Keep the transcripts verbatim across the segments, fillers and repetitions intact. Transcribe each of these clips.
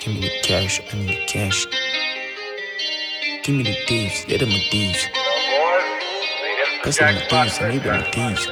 Give me the cash, I need the cash. Give me the thieves, yeah, them the thieves. Cause I'm the thieves, I need them the thieves.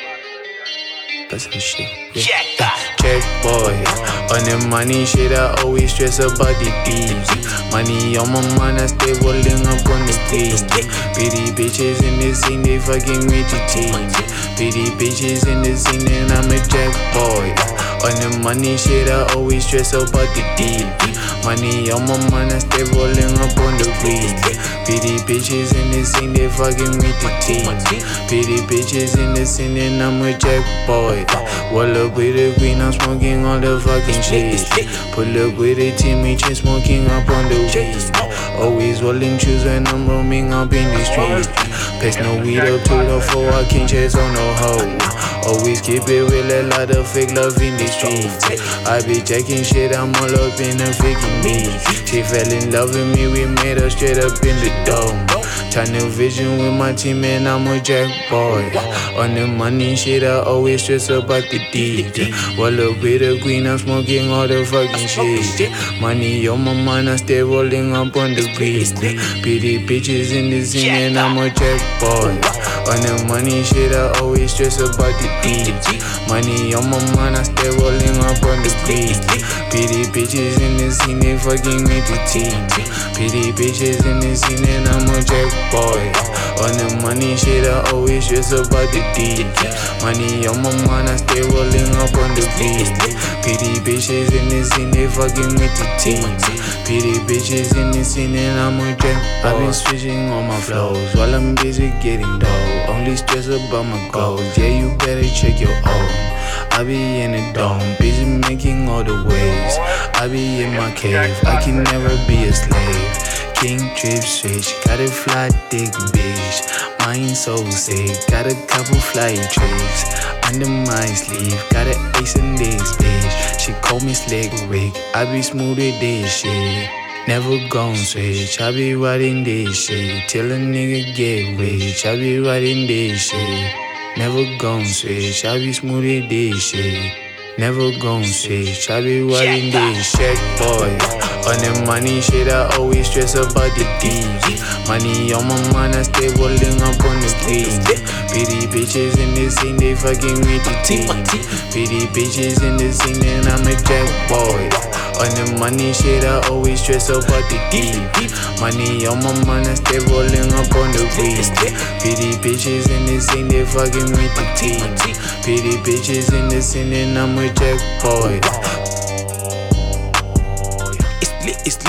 Cause of the shit, yeah. Check boy, on the money shit, I always stress about the thieves. Money on my mind, I stay rolling up on the thieves. Pretty bitches in the scene, they fucking with the teams. Pretty bitches in the scene, and I'm a jack boy. On the money shit, I always stress about the thieves. Money on my mind, I stay rolling up on the weed. Pretty bitches in the scene, they fucking with the teams. Pretty bitches in the scene, and I'm a jack boy. Wall up with the green, I'm smoking all the fucking shit. Pull up with the team, we just smoking up on the weed. Always rolling shoes when I'm roaming up in the streets. Pass no weed up to the floor, I can't chase on no hoe. Always keep it real, a lot of fake love in the streets. I be jacking shit, I'm all up in the faking me. She fell in love with me, we made her straight up in the dome. Tunnel vision with my team and I'm a jack boy. On the money shit, I always stress about the deed. Wall up with the queen, I'm smoking all the fucking shit. Money on my mind, I stay rolling up on the green. Pretty bitches in the scene and I'm a jack boy. On the money shit, I always stress about the deed. Money on my mind, I stay rolling up on the green. Pretty bitches in the scene, they fucking with the team. Pretty bitches in the scene and I'm a jack boy. On the money shit, I always stress about the deed. Money on my mind, I stay rolling up on the green. Pretty bitches in the scene, they fucking with the team. Pretty bitches in the scene and I'm a jack boy. I've been switching on my flows while I'm busy getting dough. Only stress about my goals, yeah, you better check your own. I be in the dome, busy making all the waves. I be in my cave, I can never be a slave. King trip switch, got a fly dick bitch. Mind so sick, got a couple fly tricks under my sleeve, got an ace in this bitch. She call me Slick Rick, I be smooth with this shit. Never gon' switch, I be riding this shit till a nigga get rich. I be riding this shit. Never gon' switch, I be smooth with this shit. Never gon' switch, I be riding this shit, boy. On the money shit, I always stress about the deeds. Money on my mind, I stay rolling up on the green. Pretty bitches in the scene, they fucking with the team. Pretty bitches in the scene, and I'm a jack boy. On the money shit, I always stress about the deed. Money on my mind, I stay rolling up on the green. Pretty bitches in the scene, they fucking with the team. Pretty bitches in the scene, and I'm a jack boy. It's lit, it's lit.